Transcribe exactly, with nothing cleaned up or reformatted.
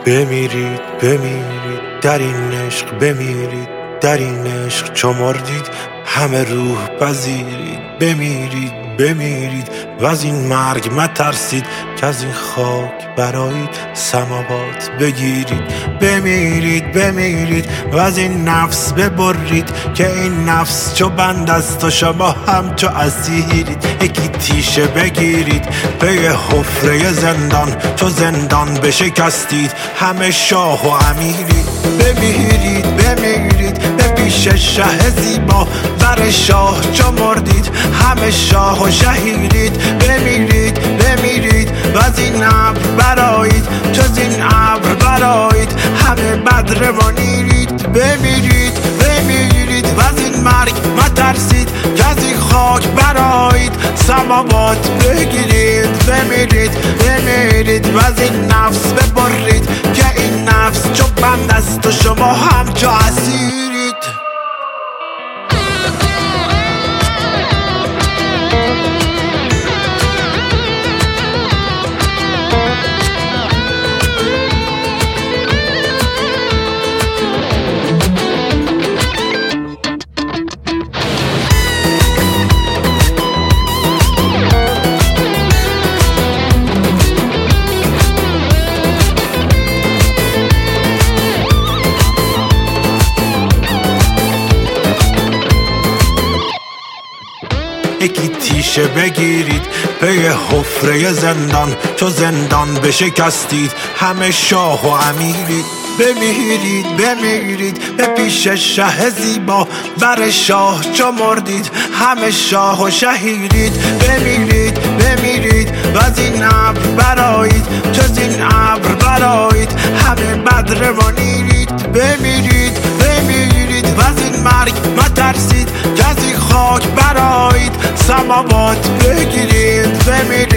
بمیرید بمیرید در این عشق، بمیرید در این عشق چو مردید همه روح پذیرید. بمیرید بمیرید و از این مرگ مترسید که از این خاک برایید سماوات بگیرید. بمیرید بمیرید و از این نفس ببرید که این نفس چو بند است و شما هم چو اسیرید. یکی تیشه بگیرید پی حفره زندان، چو زندان بشکستید همه شاه و امیرید. بمیرید بمیرید به پیش شه زیبا، بر شاه چو مردید همه شاه و شهیرید. بمیرید بمیرید و از این ابر برآیید، چو زین ابر برآیید همه بدر و نیرید. بمیرید بمیرید و از این مرگ مترسید که از این خاک برآیید سماوات بگیرید. بمیرید بمیرید و از این نفس ببرید که این نفس چو بند است و شما هم چو اسیرید. یکی تیشه بگیرید پی حفره زندان، چو زندان بشکستید همه شاه و امیرید. بمیرید بمیرید به پیش شه زیبا، بر شاه چو مردید همه شاه و شهیرید. بمیرید بمیرید و از این ابر برآیید، چو زین ابر برآیید همه بدر و نیرید. بمیرید بمیرید و از این مرگ مترسید که از این خاک برآیید سماوات بگیرید. بمیرید